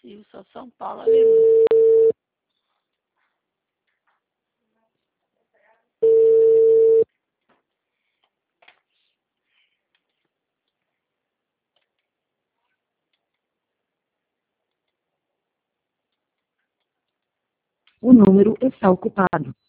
Brasil, só São Paulo, aleluia. O número está ocupado.